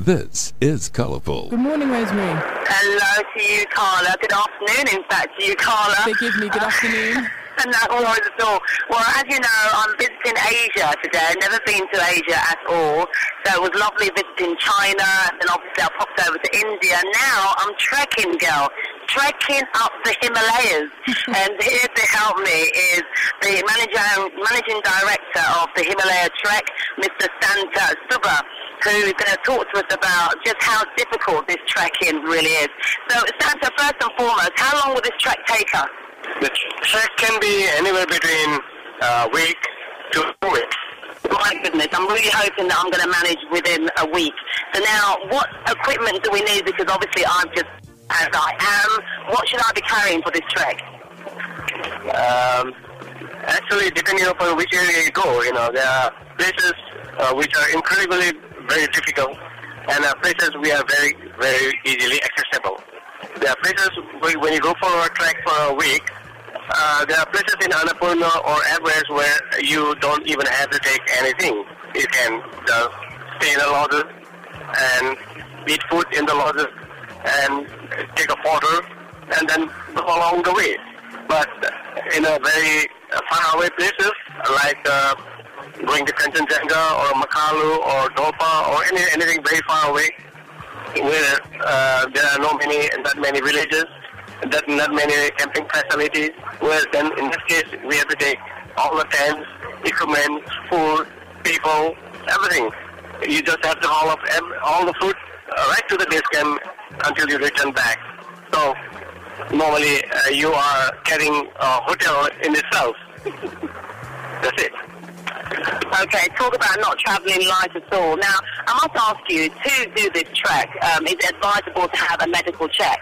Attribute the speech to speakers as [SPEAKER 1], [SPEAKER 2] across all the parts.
[SPEAKER 1] This is Colourful.
[SPEAKER 2] Good morning, Rosemary.
[SPEAKER 3] Hello to you, Carla. Good afternoon, in fact, to you, Carla.
[SPEAKER 2] Forgive me, good afternoon.
[SPEAKER 3] No worries at all. Well, as you know, I'm visiting Asia today. I've never been to Asia at all. So it was lovely visiting China, and obviously I popped over to India. Now I'm trekking, girl. Trekking up the Himalayas. And here to help me is the managing director of the Himalaya Trek, Mr. Santa Subba, who is going to talk to us about just how difficult this trekking really is. So, Santa, first and foremost, how long will this trek take us?
[SPEAKER 4] The trek can be anywhere between a week to 2 weeks.
[SPEAKER 3] My goodness, I'm really hoping that I'm going to manage within a week. So now, what equipment do we need? Because obviously I'm just as I am. What should I be carrying for this trek?
[SPEAKER 4] Actually, depending upon which area you go, there are places which are incredibly very difficult, and places we are very, very easily accessible. There are places when you go for a trek for a week, there are places in Annapurna or Everest where you don't even have to take anything. You can just stay in the lodges and eat food in the lodges and take a photo and then go along the way. But in a very far away places like going to Kanchenjunga or Makalu or Dolpa or anything very far away, where there are not many villages, not many camping facilities, where then in this case we have to take all the tents, equipment, food, people, everything. You just have to haul up all the food right to the base camp until you return back. So normally you are carrying a hotel in itself. That's it.
[SPEAKER 3] Okay, talk about not travelling light at all. Now, I must ask you, to do this trek, is it advisable to have a medical check?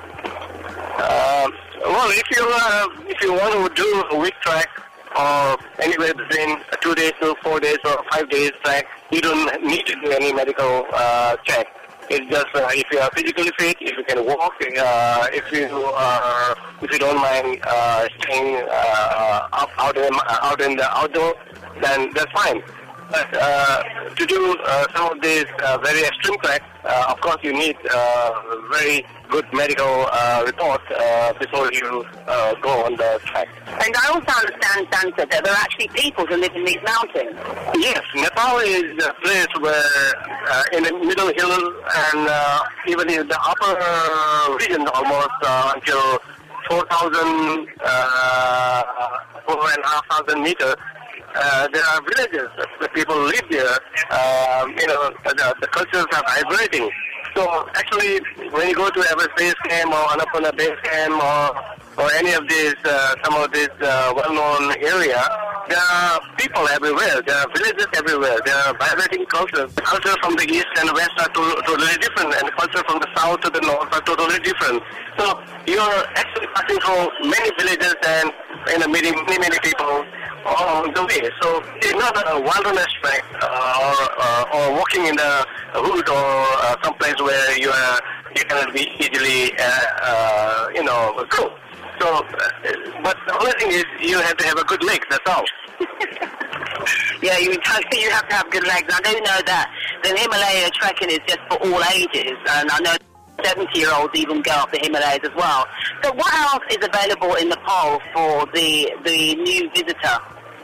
[SPEAKER 4] Well, if you want to do a week trek or anywhere between 2 days to 4 days or 5 days trek, you don't need to do any medical check. It's just if you are physically fit, if you can walk, if you don't mind staying out in the outdoor, then that's fine. But to do some of these very extreme treks, of course you need very good medical report before you go on the trek.
[SPEAKER 3] And I also understand, Santa, that there are actually people who live in these mountains.
[SPEAKER 4] Yes, Nepal is a place where in the middle hill and even in the upper region almost until 4,000, 4,500 meters, there are villages. The people live there. The cultures are vibrating. So actually, when you go to Everest Base Camp or Annapurna Base Camp or any of these, some of these well-known area, there are people everywhere. There are villages everywhere. There are vibrating cultures. The culture from the east and west are totally different, and the culture from the south to the north are totally different. So you are actually passing through many villages and meeting many people along the way. So it's not a wilderness trek or walking in the wood or some place where you cannot be easily go. So, but the only thing is you have to have a good leg. That's all.
[SPEAKER 3] Yeah, you have to have good legs. I do know that the Himalaya trekking is just for all ages, and I know 70-year-olds even go up the Himalayas as well. So what else is available in Nepal for the new visitor?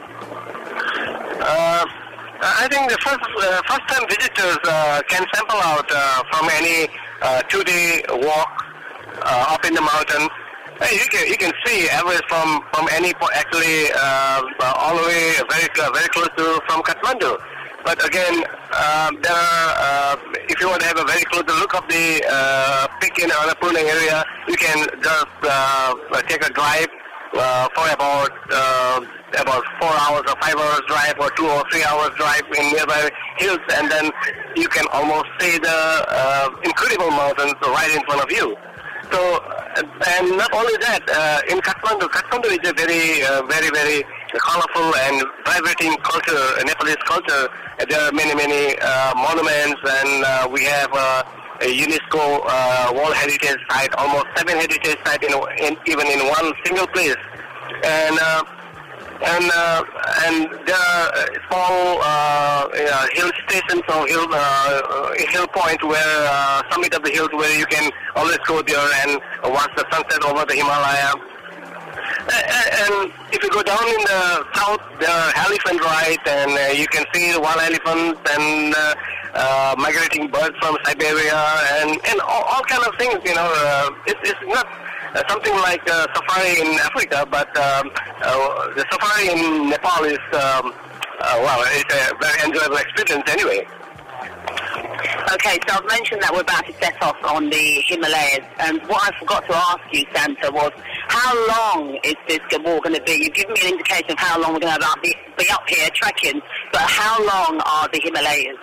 [SPEAKER 4] I think the first-time visitors can sample out from any 2-day walk up in the mountain. You can see Everest from any point, actually all the way very close to from Kathmandu. But again, there are, if you want to have a very close look of the peak in Annapurna area, you can just take a drive for about 4 hours or 5 hours drive or 2 or 3 hours drive in nearby hills, and then you can almost see the incredible mountains right in front of you. So, and not only that, in Kathmandu is a very colorful and vibrating culture, Nepalese culture. There are many monuments, and we have a UNESCO World Heritage Site, almost 7 heritage sites even in one single place. And and there are small hill stations or hill points where summit of the hills where you can always go there and watch the sunset over the Himalaya. And if you go down in the south, there are elephant rides, and you can see the wild elephants and migrating birds from Siberia and all kind of things. It's not something like safari in Africa, but the safari in Nepal is it's a very enjoyable experience anyway.
[SPEAKER 3] Okay, so I've mentioned that we're about to set off on the Himalayas, and what I forgot to ask you, Santa, was how long is this walk going to be? You've given me an indication of how long we're going to be up here trekking, but how long are the Himalayas?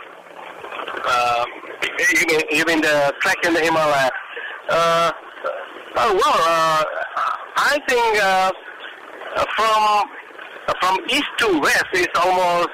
[SPEAKER 4] You mean the trek in the Himalaya? I think from east to west is almost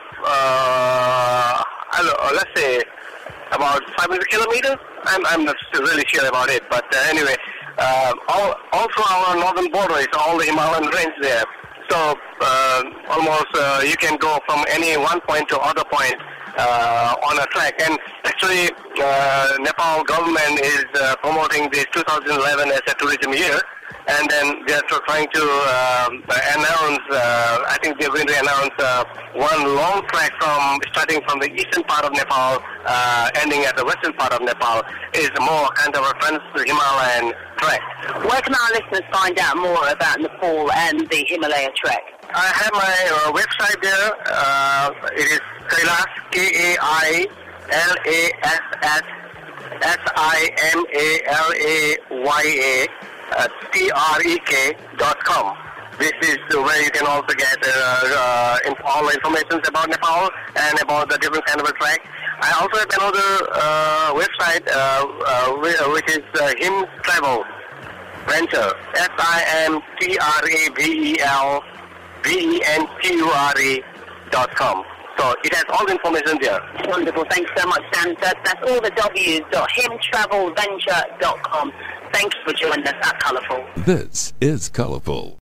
[SPEAKER 4] let's say about 500 kilometers. I'm not really sure about it, but anyway, also our northern border is all the Himalayan range there. So almost you can go from any one point to other point on a trek. And actually, Nepal government is promoting this 2011 as a tourism year. And then they're trying to announce, I think they're going to announce one long trek starting from the eastern part of Nepal, ending at the western part of Nepal, is more kind of a trans-Himalayan trek.
[SPEAKER 3] Where can our listeners find out more about Nepal and the Himalaya trek?
[SPEAKER 4] I have my website there. It is Kailash, KAILASSIMALAYA. trek.com. This is where you can also get all the information about Nepal and about the different kind of a trek. I also have another website which is Him Travel Venture, SIMTRAVELVENTURE.com. So it has all the information there.
[SPEAKER 3] Wonderful. Thanks so much, Santa. That's all the W's.himtravelventure.com. Thank you for joining us at Colourful.
[SPEAKER 1] This is Colourful.